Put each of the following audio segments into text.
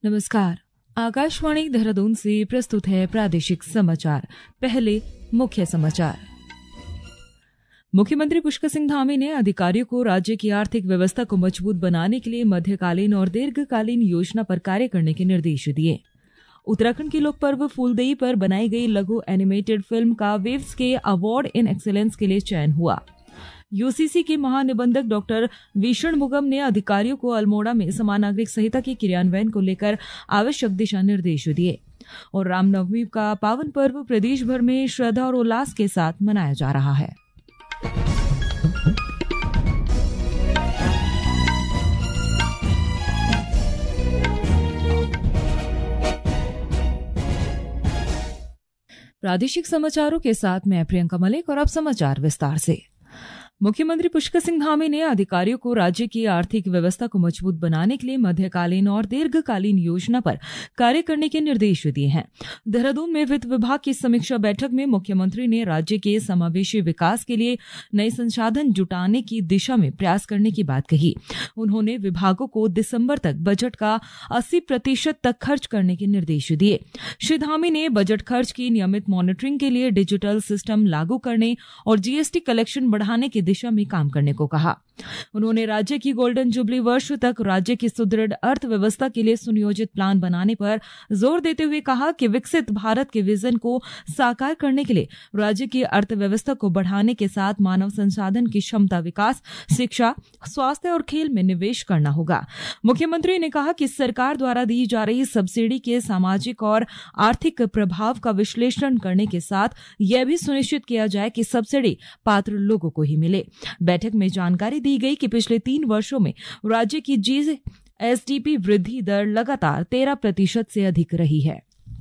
नमस्कार। आकाशवाणी देहरादून से प्रस्तुत है प्रादेशिक समाचार। पहले मुख्य समाचार। मुख्यमंत्री पुष्कर सिंह धामी ने अधिकारियों को राज्य की आर्थिक व्यवस्था को मजबूत बनाने के लिए मध्यकालीन और दीर्घकालीन योजना पर कार्य करने के निर्देश दिए। उत्तराखंड की लोक पर्व फूलदेई पर बनाई गई लघु एनिमेटेड फिल्म का वेव्स के अवार्ड इन एक्सीलेंस के लिए चयन हुआ। यूसीसी के महानिबंधक डॉक्टर विष्णु मुगम ने अधिकारियों को अल्मोड़ा में समान नागरिक संहिता के क्रियान्वयन को लेकर आवश्यक दिशा निर्देश दिए। और रामनवमी का पावन पर्व प्रदेश भर में श्रद्धा और उल्लास के साथ मनाया जा रहा है। प्रादेशिक समाचारों के साथ मैं प्रियंका मलिक और अब समाचार विस्तार से। मुख्यमंत्री पुष्कर सिंह धामी ने अधिकारियों को राज्य की आर्थिक व्यवस्था को मजबूत बनाने के लिए मध्यकालीन और दीर्घकालीन योजना पर कार्य करने के निर्देश दिए हैं। देहरादून में वित्त विभाग की समीक्षा बैठक में मुख्यमंत्री ने राज्य के समावेशी विकास के लिए नए संसाधन जुटाने की दिशा में प्रयास करने की बात कही। उन्होंने विभागों को दिसंबर तक बजट का 80% तक खर्च करने के निर्देश दिए। श्री धामी ने बजट खर्च की नियमित मॉनिटरिंग के लिए डिजिटल सिस्टम लागू करने और जीएसटी कलेक्शन बढ़ाने की दिशा में काम करने को कहा। उन्होंने राज्य की गोल्डन जुबली वर्ष तक राज्य की सुदृढ़ अर्थव्यवस्था के लिए सुनियोजित प्लान बनाने पर जोर देते हुए कहा कि विकसित भारत के विजन को साकार करने के लिए राज्य की अर्थव्यवस्था को बढ़ाने के साथ मानव संसाधन की क्षमता विकास, शिक्षा, स्वास्थ्य और खेल में निवेश करना होगा। मुख्यमंत्री ने कहा कि सरकार द्वारा दी जा रही सब्सिडी के सामाजिक और आर्थिक प्रभाव का विश्लेषण करने के साथ यह भी सुनिश्चित किया जाए कि सब्सिडी पात्र लोगों को ही मिले। बैठक में जानकारी दी गई कि पिछले 3 वर्षों में राज्य की जीएसडीपी वृद्धि दर लगातार 13% से अधिक रही है।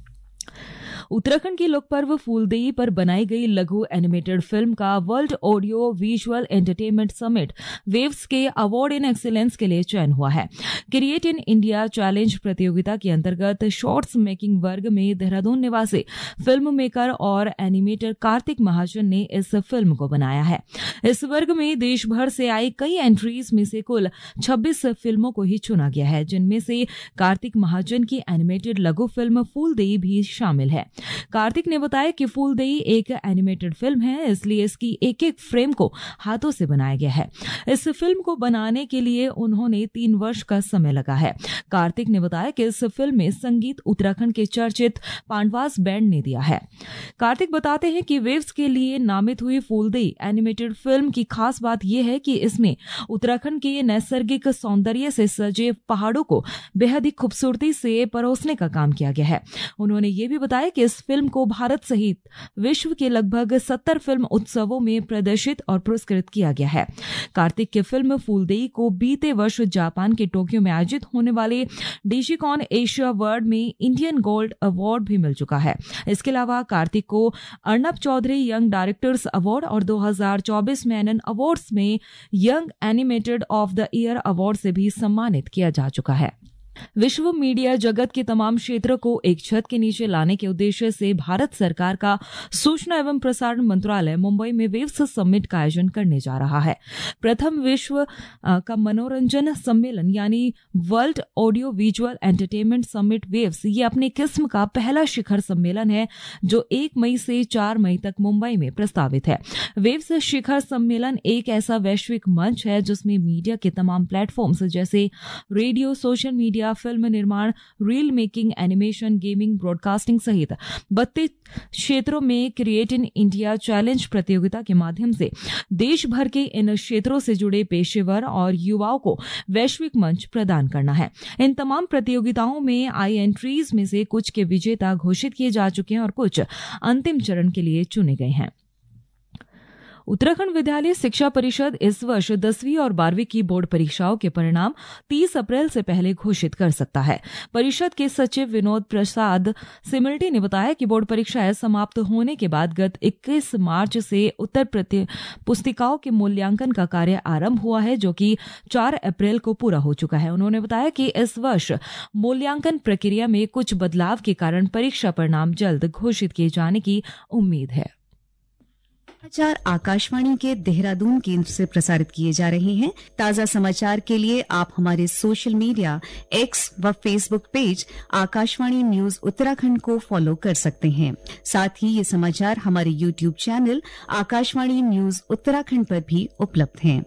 उत्तराखंड की लोक पर्व फूलदेई पर बनाई गई लघु एनिमेटेड फिल्म का world audio visual entertainment summit waves के अवार्ड इन एक्सीलेंस के लिए चयन हुआ है। क्रिएट इन इंडिया चैलेंज प्रतियोगिता के अंतर्गत शॉर्ट्स मेकिंग वर्ग में देहरादून निवासी फिल्म मेकर और एनिमेटर कार्तिक महाजन ने इस फिल्म को बनाया है। इस वर्ग में देश भर से आई कई एंट्रीज में से कुल 26 फिल्मों को ही चुना गया है, जिनमें से कार्तिक महाजन की एनिमेटेड लघु फिल्म फूलदेई भी शामिल है। कार्तिक ने बताया कि फूलदेई एक एनिमेटेड फिल्म है, इसलिए इसकी एक-एक फ्रेम को हाथों से बनाया गया है। इस फिल्म को बनाने के लिए उन्होंने 3 वर्ष का समय लगा है। कार्तिक ने बताया कि इस फिल्म में संगीत उत्तराखंड के चर्चित पांडवास बैंड ने दिया है। कार्तिक बताते हैं कि वेव्स के लिए नामित हुई फूलदेई एनिमेटेड फिल्म की खास बात यह है कि इसमें उत्तराखंड के नैसर्गिक सौंदर्य से सजे पहाड़ों को बेहद ही खूबसूरती से परोसने का काम किया गया है। उन्होंने ये भी बताया कि इस फिल्म को भारत सहित विश्व के लगभग 70 फिल्म उत्सवों में प्रदर्शित और पुरस्कृत किया गया है। कार्तिक की फिल्म फूलदेई को बीते वर्ष जापान के टोक्यो में आयोजित होने वाले डिजिकॉन एशिया वर्ल्ड में इंडियन गोल्ड अवार्ड भी मिल चुका है। इसके अलावा कार्तिक को Arnab Chaudhary young directors award और 2024 मैनन अवार्ड्स में young animated of the year award से भी सम्मानित किया जा चुका है। विश्व मीडिया जगत के तमाम क्षेत्रों को एक छत के नीचे लाने के उद्देश्य से भारत सरकार का सूचना एवं प्रसारण मंत्रालय मुंबई में वेव्स समिट का आयोजन करने जा रहा है। प्रथम विश्व का मनोरंजन सम्मेलन यानी world audio visual entertainment summit waves ये अपनी किस्म का पहला शिखर सम्मेलन है जो 1 मई से 4 मई तक मुंबई में प्रस्तावित है। वेव्स शिखर सम्मेलन एक ऐसा वैश्विक मंच है जिसमें मीडिया के तमाम प्लेटफॉर्म्स जैसे रेडियो, सोशल मीडिया, फिल्म निर्माण, reel making, animation, gaming, broadcasting सहित 32 क्षेत्रों में क्रिएट इन इंडिया चैलेंज प्रतियोगिता के माध्यम से देश भर के इन क्षेत्रों से जुड़े पेशेवर और युवाओं को वैश्विक मंच प्रदान करना है। इन तमाम प्रतियोगिताओं में आई एंट्रीज में से कुछ के विजेता घोषित किए जा चुके हैं और कुछ अंतिम चरण के लिए चुने गए हैं। उत्तराखंड विद्यालय शिक्षा परिषद इस वर्ष 10वीं और 12वीं की बोर्ड परीक्षाओं के परिणाम 30 अप्रैल से पहले घोषित कर सकता है। परिषद के सचिव विनोद प्रसाद सिमल्टी ने बताया कि बोर्ड परीक्षाएं समाप्त होने के बाद गत 21 मार्च से उत्तर पुस्तिकाओं के मूल्यांकन का कार्य आरंभ हुआ है, जो कि 4 अप्रैल को पूरा हो चुका है। उन्होंने बताया कि इस वर्ष मूल्यांकन प्रक्रिया में कुछ बदलाव के कारण परीक्षा परिणाम जल्द घोषित किए जाने की उम्मीद है। समाचार आकाशवाणी के देहरादून केंद्र से प्रसारित किए जा रहे हैं। ताजा समाचार के लिए आप हमारे सोशल मीडिया एक्स व Facebook page Akashvani news Uttarakhand को फॉलो कर सकते हैं। साथ ही ये समाचार हमारे YouTube channel Akashvani news Uttarakhand पर भी उपलब्ध हैं।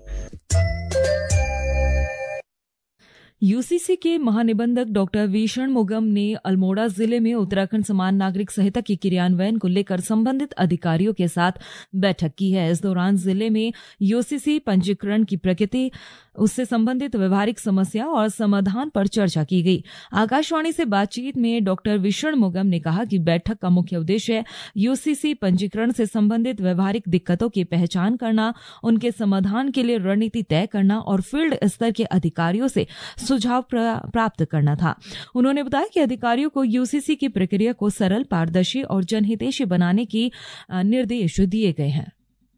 यूसीसी के महानिबंधक डॉक्टर वी षणमुगम ने अल्मोड़ा जिले में उत्तराखंड समान नागरिक संहिता के क्रियान्वयन को लेकर संबंधित अधिकारियों के साथ बैठक की है। इस दौरान जिले में यूसीसी पंजीकरण की प्रकृति, उससे संबंधित व्यवहारिक समस्या और समाधान पर चर्चा की गई। आकाशवाणी से बातचीत में डॉक्टर वी षणमुगम ने कहा कि बैठक का मुख्य उद्देश्य यूसीसी पंजीकरण से संबंधित व्यवहारिक दिक्कतों की पहचान करना, उनके समाधान के लिए रणनीति तय करना और फील्ड स्तर के अधिकारियों से सुझाव प्राप्त करना था। उन्होंने बताया कि अधिकारियों को यूसीसी की प्रक्रिया को सरल, पारदर्शी और जनहितैषी बनाने की निर्देश दिए गए हैं।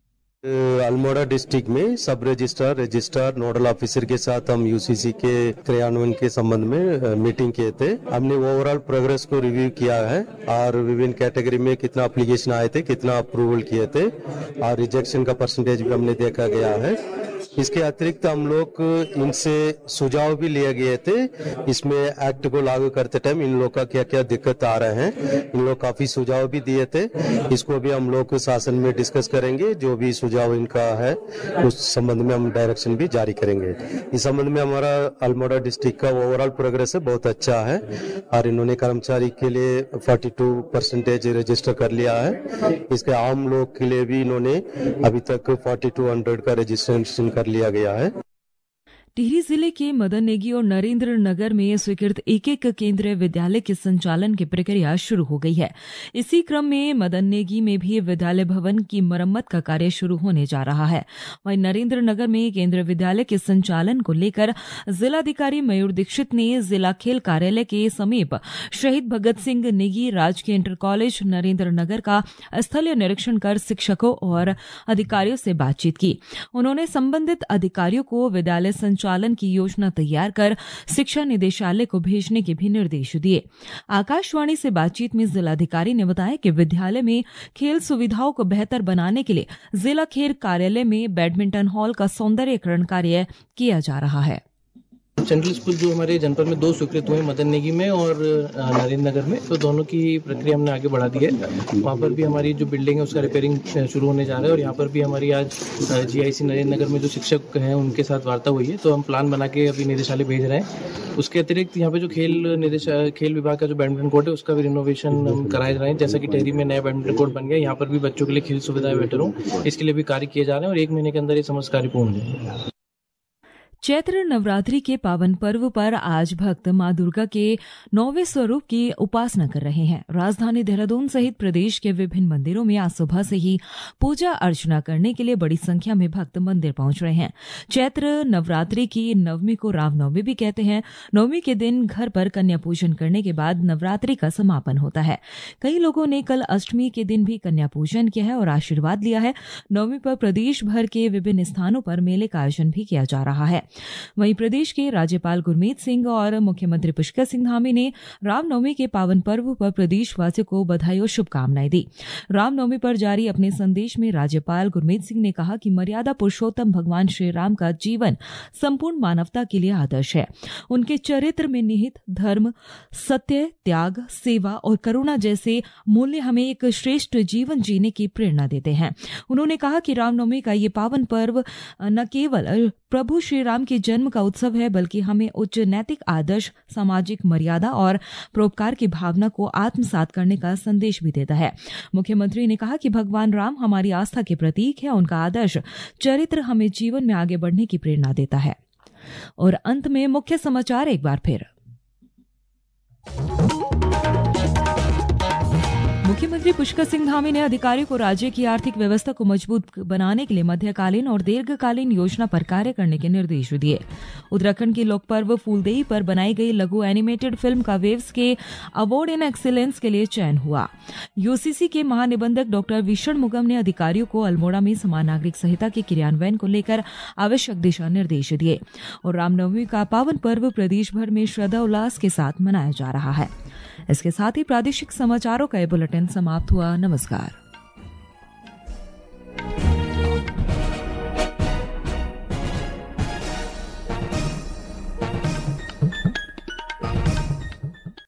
अल्मोड़ा डिस्ट्रिक्ट में सब रजिस्ट्रार, नोडल ऑफिसर के साथ हम यूसीसी के क्रियान्वयन के संबंध में मीटिंग किए थे। हमने ओवरऑल प्रोग्रेस को रिव्यू किया है और विभिन्न कैटेगरी में कितना एप्लीकेशन आए थे, कितना अप्रूवल किए थे और रिजेक्शन का परसेंटेज भी हमने देखा गया है। इसके अतिरिक्त हम लोग इनसे सुझाव भी लिए गए थे। इसमें एक्ट को लागू करते टाइम इन लोग का क्या क्या दिक्कत आ रहे हैं, इन लोग काफी सुझाव भी दिए थे। इसको भी हम लोग शासन में डिस्कस करेंगे। जो भी सुझाव इनका है उस संबंध में हम डायरेक्शन भी जारी करेंगे। इस संबंध में हमारा अल्मोड़ा डिस्ट्रिक्ट का ओवरऑल प्रोग्रेस है बहुत अच्छा है और इन्होंने कर्मचारी के लिए 42% रजिस्टर कर लिया है। इसके आम लोग के लिए भी इन्होंने अभी तक 4200 का रजिस्ट्रेशन कर लिया गया है। टिहरी जिले के मदन नेगी और नरेंद्र नगर में स्वीकृत एक केंद्रीय विद्यालय के संचालन की प्रक्रिया शुरू हो गई है। इसी क्रम में मदन नेगी में भी विद्यालय भवन की मरम्मत का कार्य शुरू होने जा रहा है। वहीं नरेंद्र नगर में केंद्रीय विद्यालय के संचालन को लेकर जिलाधिकारी मयूर दीक्षित ने जिला खेल कार्यालय के समीप शहीद भगत सिंह नेगी राजकीय इंटर कॉलेज नरेंद्र नगर का स्थलीय निरीक्षण कर शिक्षकों और अधिकारियों से बातचीत की। उन्होंने संबंधित अधिकारियों को विद्यालय संचालन की योजना तैयार कर शिक्षा निदेशालय को भेजने के भी निर्देश दिए। आकाशवाणी से बातचीत में जिलाधिकारी ने बताया कि विद्यालय में खेल सुविधाओं को बेहतर बनाने के लिए जिला खेल कार्यालय में बैडमिंटन हॉल का सौंदर्यीकरण कार्य किया जा रहा है। सेंट्रल स्कूल जो हमारे जनपद में 2 स्वीकृत हुए, मदन नेगी में और नरेंद्र नगर में, तो दोनों की प्रक्रिया हमने आगे बढ़ा दी है। वहाँ पर भी हमारी जो बिल्डिंग है उसका रिपेयरिंग शुरू होने जा रहा है और यहाँ पर भी हमारी आज जीआईसी नरेंद्र नगर में जो शिक्षक हैं उनके साथ वार्ता हुई है, तो हम प्लान बना के अभी निदेशालय भेज रहे हैं। उसके अतिरिक्त यहाँ पे जो खेल विभाग का जो बैडमिंटन कोर्ट है उसका भी रिनोवेशन हम कराए जा रहे हैं। जैसा कि टिहरी में नया बैडमिंटन कोर्ट बन गया, यहाँ पर भी बच्चों के लिए खेल सुविधाएं बेटर हो, इसके लिए भी कार्य किए जा रहे हैं और 1 महीने के अंदर ये समस्त कार्य पूर्ण हो जाएंगे। चैत्र नवरात्रि के पावन पर्व पर आज भक्त मां दुर्गा के 9वें स्वरूप की उपासना कर रहे हैं। राजधानी देहरादून सहित प्रदेश के विभिन्न मंदिरों में आज सुबह से ही पूजा अर्चना करने के लिए बड़ी संख्या में भक्त मंदिर पहुंच रहे हैं। चैत्र नवरात्रि की नवमी को रामनवमी भी कहते हैं। नवमी के दिन घर पर कन्या पूजन करने के बाद नवरात्रि का समापन होता है। कई लोगों ने कल अष्टमी के दिन भी कन्या पूजन किया है और आशीर्वाद लिया है। नवमी पर प्रदेश भर के विभिन्न स्थानों पर मेले का आयोजन भी किया जा रहा है। वहीं प्रदेश के राज्यपाल गुरमीत सिंह और मुख्यमंत्री पुष्कर सिंह धामी ने रामनवमी के पावन पर्व पर प्रदेशवासियों को बधाई और शुभकामनाएं दी। रामनवमी पर जारी अपने संदेश में राज्यपाल गुरमीत सिंह ने कहा कि मर्यादा पुरुषोत्तम भगवान श्री राम का जीवन संपूर्ण मानवता के लिए आदर्श है। उनके चरित्र में निहित धर्म, सत्य, त्याग, सेवा और करुणा जैसे मूल्य हमें एक श्रेष्ठ जीवन जीने की प्रेरणा देते हैं। उन्होंने कहा कि रामनवमी का ये पावन पर्व न केवल प्रभु श्री राम के जन्म का उत्सव है, बल्कि हमें उच्च नैतिक आदर्श, सामाजिक मर्यादा और परोपकार की भावना को आत्मसात करने का संदेश भी देता है। मुख्यमंत्री ने कहा कि भगवान राम हमारी आस्था के प्रतीक है। उनका आदर्श चरित्र हमें जीवन में आगे बढ़ने की प्रेरणा देता है। और अंत में मुख्य समाचार एक बार फिर। मुख्यमंत्री पुष्कर सिंह धामी ने अधिकारियों को राज्य की आर्थिक व्यवस्था को मजबूत बनाने के लिए मध्यकालीन और दीर्घकालीन योजना पर कार्य करने के निर्देश दिए। उत्तराखंड की लोकपर्व फूलदेई पर बनाई गई लघु एनिमेटेड फिल्म का वेव्स के अवार्ड इन एक्सीलेंस के लिए चयन हुआ। यूसीसी के महानिबंधक डॉक्टर वी षणमुगम ने अधिकारियों को अल्मोड़ा में समान नागरिक संहिता के क्रियान्वयन को लेकर आवश्यक दिशा निर्देश दिए। और रामनवमी का पावन पर्व प्रदेश भर में श्रद्धा उल्लास के साथ मनाया जा रहा है। इसके साथ ही प्रादेशिक समाचारों का ये बुलेटिन समाप्त हुआ। नमस्कार।